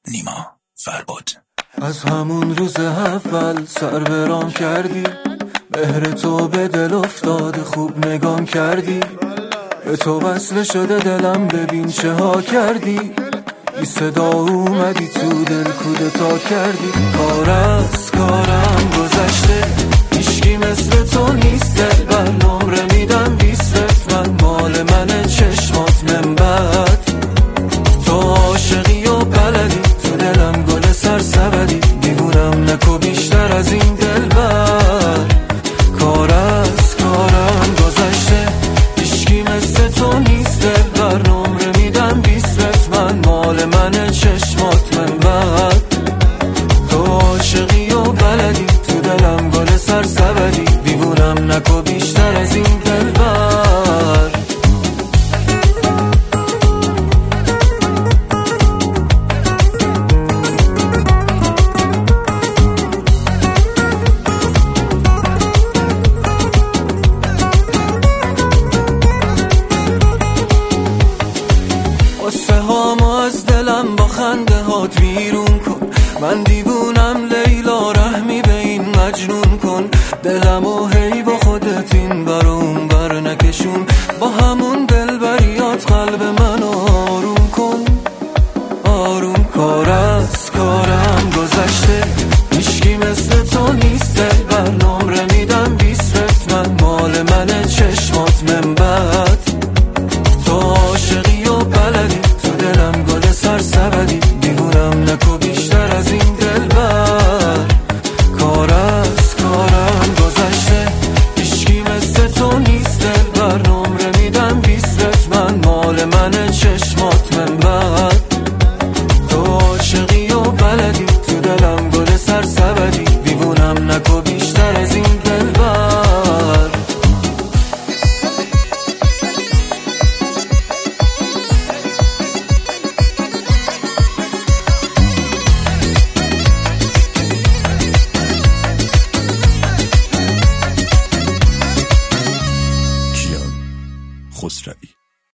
نیما فرباد. از همون روز اول سر برام کردی، مهر تو به دل افتاده خوب نگام کردی، به تو وصله شده دلم ببین چه ها کردی، بی صدا اومدی تو دل کودتا کردی. کار از کارم گذشته هیچکی مثل تو نیست، دلبر نمره میدم 20 من مال منه چشمات من بعد تو عاشقی و بلدی تو دلم گل سرسبدی، دیوونم نکو بیشتر از این دلبر. کار از کارم گذشته هیچکی مثل تو نیست، دلبر نمره میدم 20 من مال منه چشمات من بعد تو عاشقی و بلدی تو دلم گل سرسبدی، دیوونم نکو بیشتر از این دلبر. قصه هامو از دلم با خنده هات بیرون کن، من دیوونم لیلا رحمی به این مجنون کن، دلمو هی با خودت این بر اون بر نکشون، با همون دلبریات قلب منو آروم کن آروم. کار از کارم گذشته هیچکی مثل تو نیست، دلبر نمره میدم 20 من مال منه چشمات من بعد تو عاشقی و بلدی تو دلم گل سرسبدی، دیوونم نکو بیشتر از این دلبر. کار از کارم گذشته هیچکی مثل تو نیست، دلبر نمره میدم 20 من مال منه چشمات من بعد تو عاشقی و بلدی